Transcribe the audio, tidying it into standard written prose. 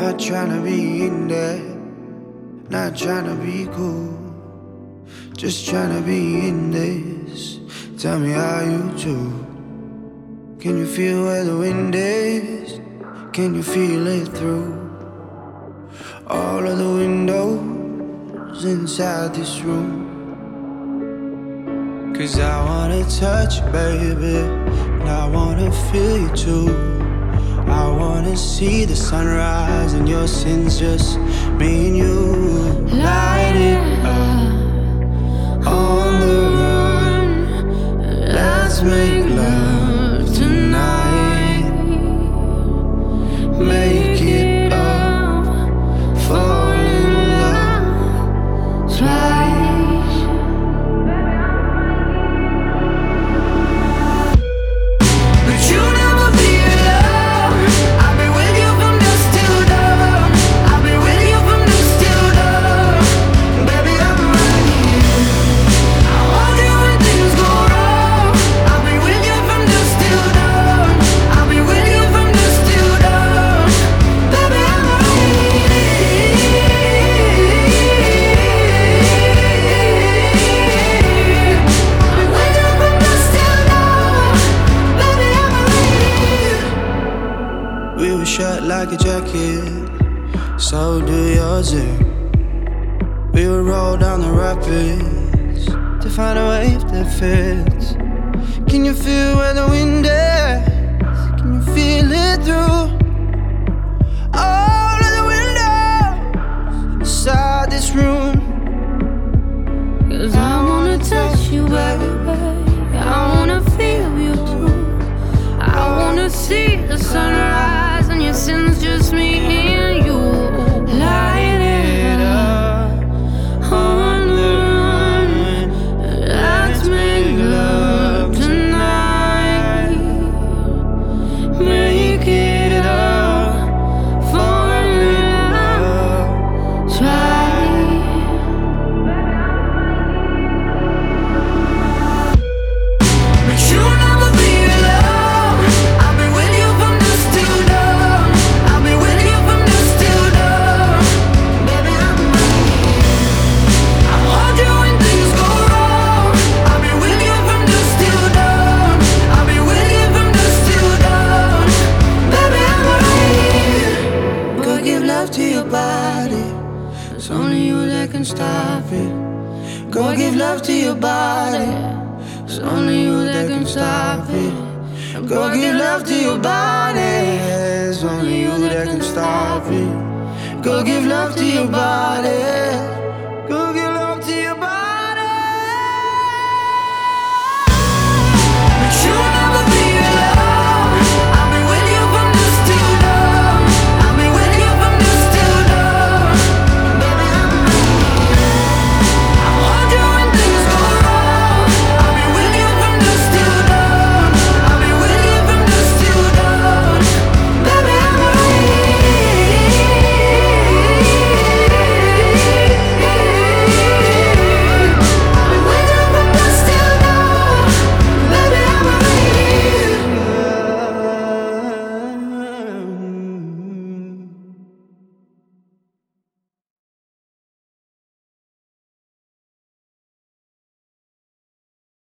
Not tryna be in there, not tryna be cool, just tryna be in this. Tell me how you do. Can you feel where the wind is? Can you feel it through all of the windows inside this room? 'Cause I wanna touch you, baby, and I wanna feel you too. I wanna see the sunrise and your sins, just me and you. Light it up on the run. Let's make love tonight. Make it up, fall in love twice. But you never be alone. I'll be with you from dusk till dawn. I'll be with you from dusk till dawn. Baby, I'm right here. I'll hold you when things go wrong. I'll be with you from dusk till dawn. I'll be with you from dusk till dawn. Baby, I'm right here. I'm with you from dusk till dawn. Baby, I'm right here. We were shut like a jacket, so do yours. We would roll down the rapids to find a wave that fits. Can you feel where the wind is? Can you feel it through all of the windows inside this room? 'Cause I wanna touch you, baby. I wanna feel you too. I wanna see the sunrise and your sins, just me and you. Light it up on the run. Let's make love tonight. Make it up, fall in love twice. But you'll never be alone. I'll be with you from dusk till dawn. I'll be with you from dusk till dawn. Baby, I'm right here. I'll hold you when things go wrong. I'll be with you from dusk till dawn. I'll be with you from dusk till dawn. Baby, I'm right here. Go give love to your body. It's only you that can stop it. Go give love to your body. It's only you that can stop it. Go give love to your body. It's only you that can stop it. Go give love to your body.